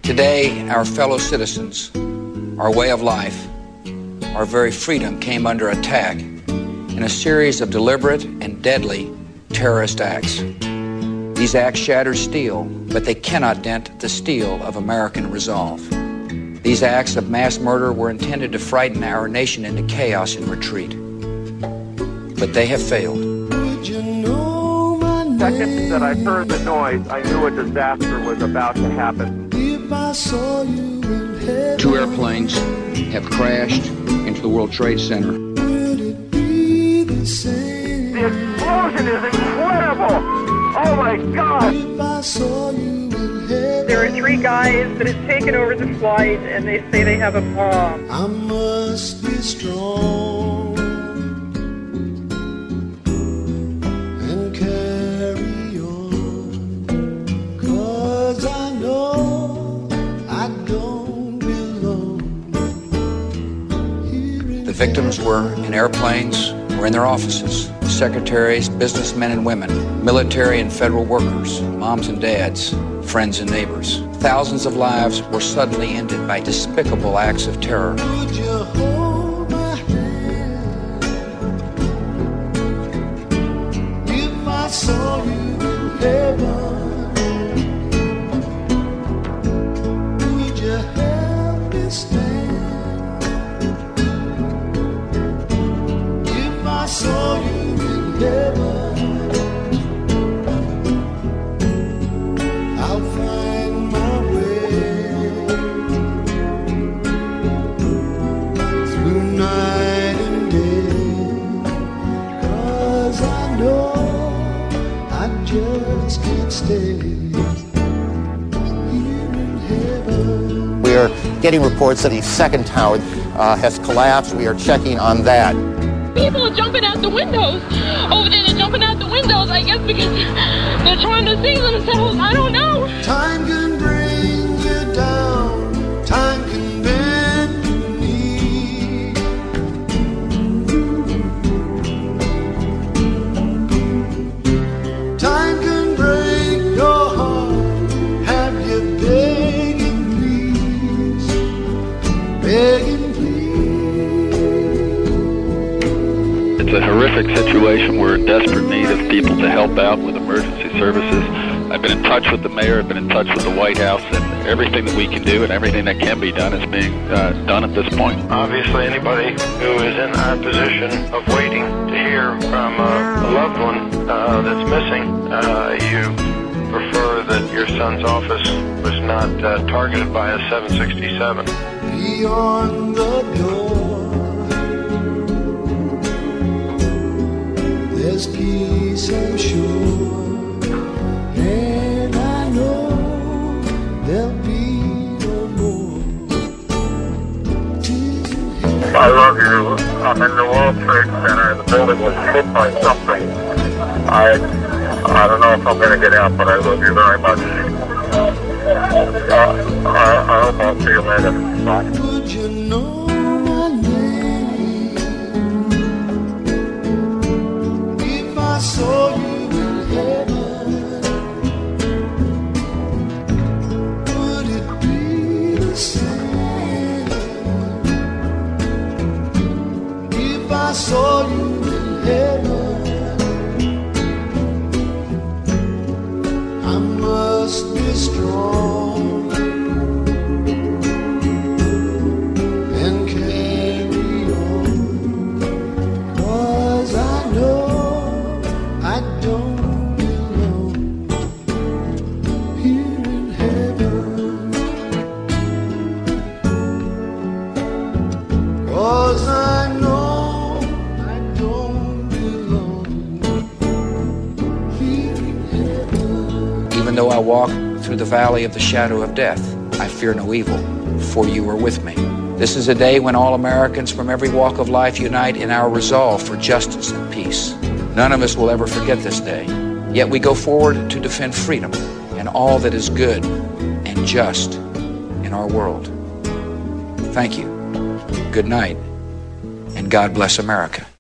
Today, our fellow citizens, our way of life, our very freedom came under attack in a series of deliberate and deadly terrorist acts. These acts shattered steel, but they cannot dent the steel of American resolve. These acts of mass murder were intended to frighten our nation into chaos and retreat. But they have failed. The second that I heard the noise, I knew a disaster was about to happen. 2 airplanes have crashed into the World Trade Center. The explosion is incredible! Oh my God! There are 3 guys that have taken over the flight, and they say they have a bomb. I must be strong and carry on, 'cause I know I don't belong here. The victims were in airplanes or in their offices. Secretaries, businessmen and women, military and federal workers, moms and dads, friends and neighbors. Thousands of lives were suddenly ended by despicable acts of terror. Would you hold my hand if I saw you in heaven? Would you help me stand if I saw you in heaven? I'll find my way through night and day, 'cause I know I just can't stay here in heaven. We are getting reports that the second tower has collapsed. We are checking on that. People are jumping out the windows. Over there, they're jumping out the windows, I guess, because they're trying to save themselves. I don't know. Time can bring you down, time can bend your knee. Time can break your heart, have you begging please, begging please. It's a horrific situation. We're in desperate need of people to help out with emergency services. I've been in touch with the mayor, I've been in touch with the White House, and everything that we can do and everything that can be done is being done at this point. Obviously, anybody who is in our position of waiting to hear from a loved one that's missing, you prefer that your son's office was not targeted by a 767. Beyond the door, there's peace, I'm sure. And I know there'll be no more. I love you. I'm in the World Trade Center. The building was hit by something. I don't know if I'm going to get out, but I love you very much. I hope I'll see you later. Bye. Would you know my name if I saw you in heaven? Would it be the same if I saw you in heaven? I must be strong and carry on, 'cause I know I don't belong here in heaven, 'cause I know I don't belong here in heaven. Even though I walk through the valley of the shadow of death, I fear no evil, for you are with me. This is a day when all Americans from every walk of life unite in our resolve for justice and peace. None of us will ever forget this day. Yet we go forward to defend freedom and all that is good and just in our world. Thank you. Good night, and God bless America.